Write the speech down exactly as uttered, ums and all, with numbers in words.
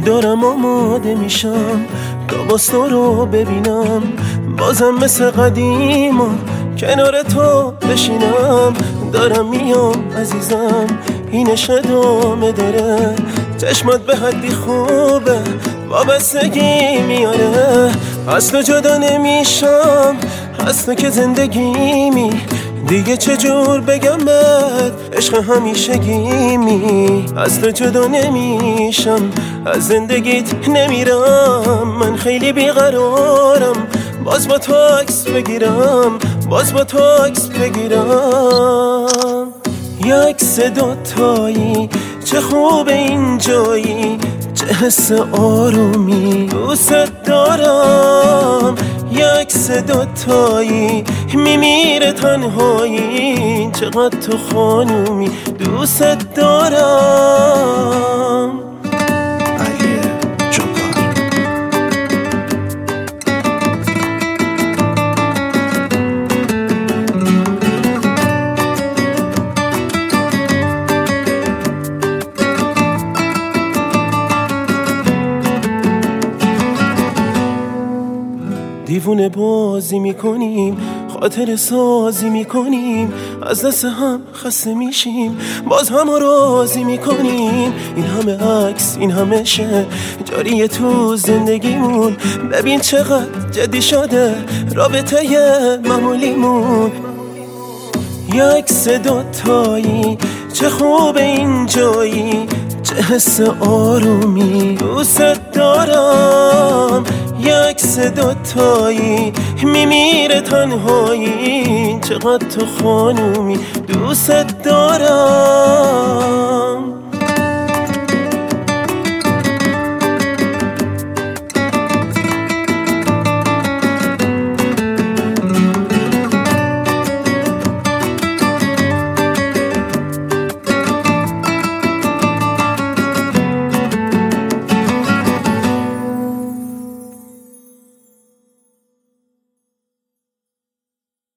دارم آماده میشم لباس تو رو ببینم، بازم مثل قدیما کنار تو بشینم. دارم میام عزیزم اینش ادامه داره، چشمات به حدی خوبه وابستگی میاره. از تو جدا نمیشم، از تو که زندگیمی، دیگه چجور بگم بهت عشق همیشگیمی. از تو جدا نمیشم، از زندگیت نمیرم، من خیلی بیقرارم، باز با تو عکس بگیرم، باز با تو عکس بگیرم. یک عکس دوتایی چه خوب این جایی، چه حس آرومی دوست دارم. یک عکس دوتایی میمیره تنهایی، چقدر تو خانومی دوست دارم. دیوونه بازی میکنیم، خاطر سازی میکنیم، از دست هم خسته میشیم، باز هم راضی میکنیم. این همه عکس، این همه شه جاریه تو زندگیمون، ببین چقدر جدی شده رابطه معمولیمون. یک عکس دوتایی چه خوب این جایی، چه حس آرومی دوست دارم. یک عکس دوتایی میمیره تنهایی، چقدر تو خانومی دوست دارم.